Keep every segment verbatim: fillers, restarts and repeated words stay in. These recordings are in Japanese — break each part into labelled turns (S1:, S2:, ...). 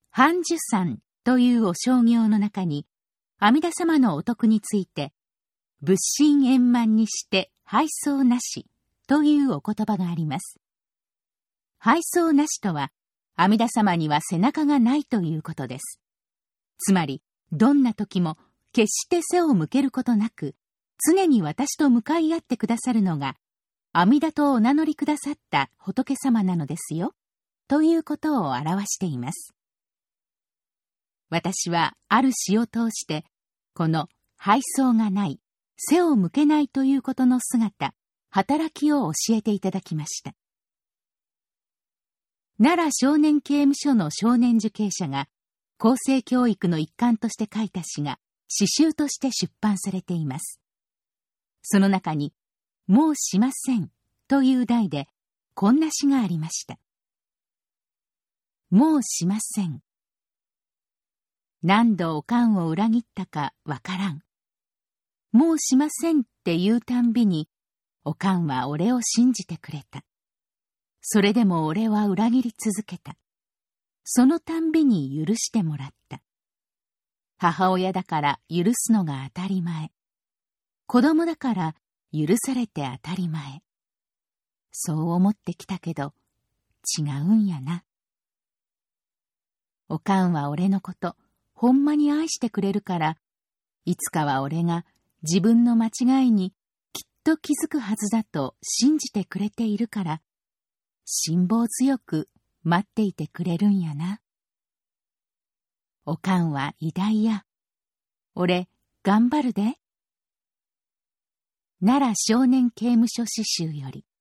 S1: 半寿山というお商業の中に、阿弥陀様のお徳について、仏心円満にして拝想なしというお言葉があります。拝想なしとは、阿弥陀様には背中がないということです。つまり、どんな時も決して背を向けることなく、常に私と向かい合ってくださるのが、阿弥陀とお名乗りくださった仏様なのですよ、ということを表しています。私はある詩を通して、この拝想がない、背を向けないということの姿、働きを教えていただきました。奈良少年刑務所の少年受刑者が、更生教育の一環として書いた詩が、詩集として出版されています。その中に、もうしませんという題で、こんな詩がありました。もうしません。何度おかんを裏切ったかわからん。もうしませんって言うたんびに、おかんは俺を信じてくれた。それでも俺は裏切り続けた。そのたんびに許してもらった。母親だから許すのが当たり前。子供だから許されて当たり前。そう思ってきたけど、違うんやな。おかんは俺のこと、ほんまに愛してくれるから、いつかは俺が自分の間違いにきっと気づくはずだと信じてくれているから、辛抱強く待っていてくれるんやな。おかんは偉大や。俺、頑張るで。奈良少年刑務所詩集より。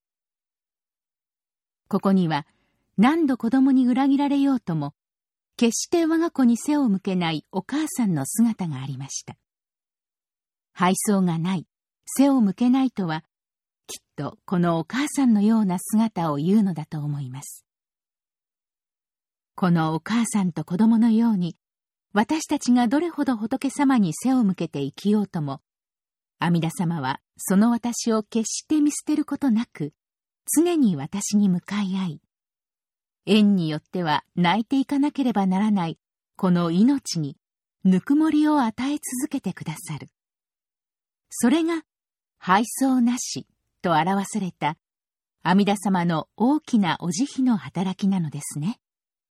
S1: ここには、何度子供に裏切られようとも、決して我が子に背を向けないお母さんの姿がありました。拝想がない、背を向けないとは、きっとこのお母さんのような姿を言うのだと思います。このお母さんと子供のように、私たちがどれほど仏様に背を向けて生きようとも、阿弥陀様はその私を決して見捨てることなく、常に私に向かい合い、縁によっては泣いていかなければならないこの命にぬくもりを与え続けてくださる。それが拝想なしと表された阿弥陀様の大きなお慈悲の働きなのですね。